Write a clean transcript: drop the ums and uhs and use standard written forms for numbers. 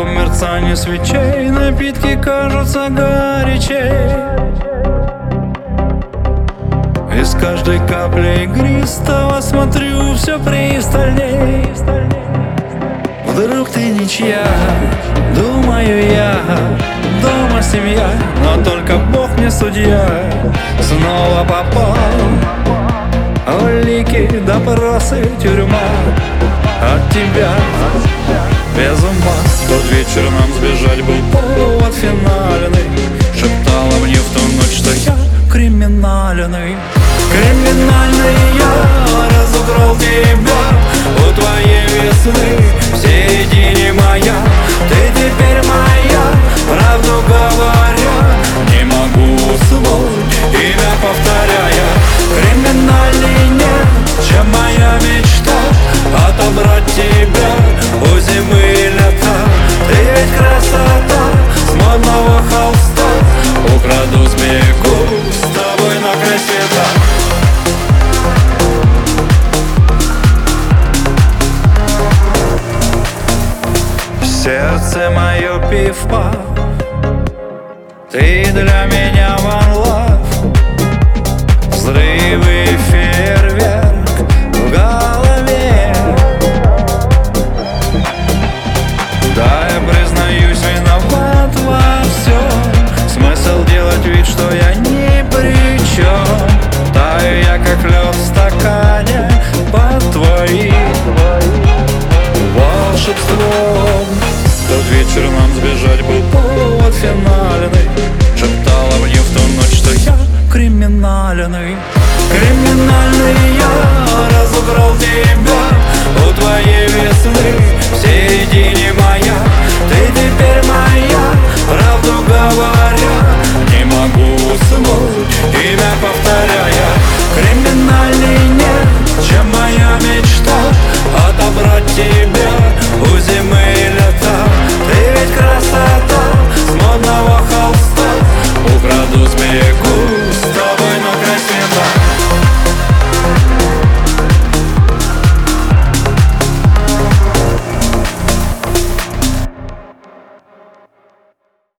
слабом мерцании свечей напитки кажутся горячей. Из каждой капли игристого смотрю все пристальней. Вдруг ты ничья, думаю я, дома семья, но только Бог мне судья. Снова попал улики, допросы, тюрьма. От тебя без ума. Тот вечер нам сбежать был повод финальный. Шептала мне в ту ночь, что я криминальный. Криминальный я разукрал тебя у твоей весны в середине мая. Ты теперь моя, правду говоря, не могу уснуть, имя повторяя. Криминальный нет, чем моя мечта отобрать тебя у зимы и лета. Ты ведь красота с модного холста, украду, сбегу с тобой на край света. Сердце мое пиф-паф, ты для меня one love. Взрывы, фейерверк в голове. Да, я признаюсь, виноват во всем. Смысл делать вид, что я ни при чем. Таю я, как лед в стакане под твоим волшебством. Тот вечер нам сбежать был повод финальный. Шептала мне в ту ночь, что я криминальный. Криминальный я разукрал тебя у твоей весны в середине мая. Ты теперь моя,